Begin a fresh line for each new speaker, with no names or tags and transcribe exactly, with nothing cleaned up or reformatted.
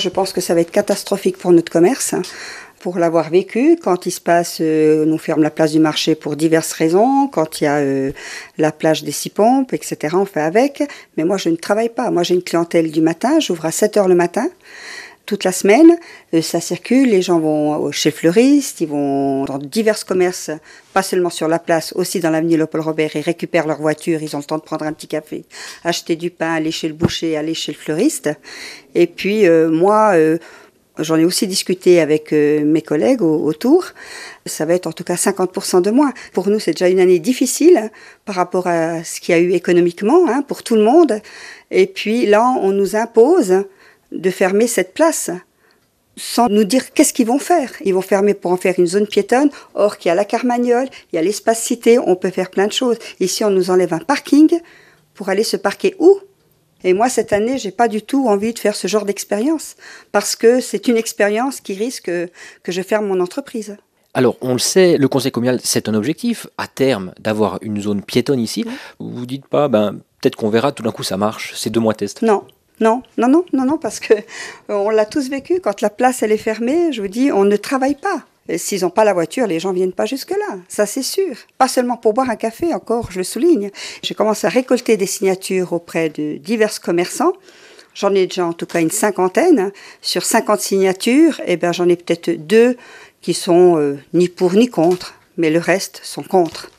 je pense que ça va être catastrophique pour notre commerce. Pour l'avoir vécu, quand il se passe, euh, on ferme la place du marché pour diverses raisons, quand il y a euh, la plage des six pompes, et cetera, on fait avec. Mais moi, je ne travaille pas. Moi, j'ai une clientèle du matin, j'ouvre à sept heures le matin, toute la semaine. Euh, ça circule, les gens vont chez le fleuriste, ils vont dans divers commerces, pas seulement sur la place, aussi dans l'avenue Léopold-Robert, ils récupèrent leur voiture, ils ont le temps de prendre un petit café, acheter du pain, aller chez le boucher, aller chez le fleuriste. Et puis, euh, moi... Euh, J'en ai aussi discuté avec euh, mes collègues au, autour. Ça va être en tout cas cinquante pour cent de moins. Pour nous, c'est déjà une année difficile hein, par rapport à ce qu'il y a eu économiquement hein, pour tout le monde. Et puis là, on nous impose de fermer cette place sans nous dire qu'est-ce qu'ils vont faire. Ils vont fermer pour en faire une zone piétonne. Or, qu'il y a la Carmagnole, il y a l'espace cité, on peut faire plein de choses. Ici, on nous enlève un parking pour aller se parquer où ? Et moi, cette année, j'ai pas du tout envie de faire ce genre d'expérience parce que c'est une expérience qui risque que je ferme mon entreprise.
Alors, on le sait, le conseil communal, c'est un objectif, à terme, d'avoir une zone piétonne ici. Oui. Vous vous dites pas, ben, peut-être qu'on verra, tout d'un coup, ça marche, c'est deux mois test.
Non, non, non, non, non, non, parce que euh, on l'a tous vécu. Quand la place, elle est fermée, je vous dis, on ne travaille pas. Et s'ils n'ont pas la voiture, les gens viennent pas jusque-là, ça c'est sûr. Pas seulement pour boire un café, encore, je le souligne. J'ai commencé à récolter des signatures auprès de divers commerçants. J'en ai déjà en tout cas une cinquantaine. Sur cinquante signatures, eh ben, j'en ai peut-être deux qui sont euh, ni pour ni contre, mais le reste sont contre.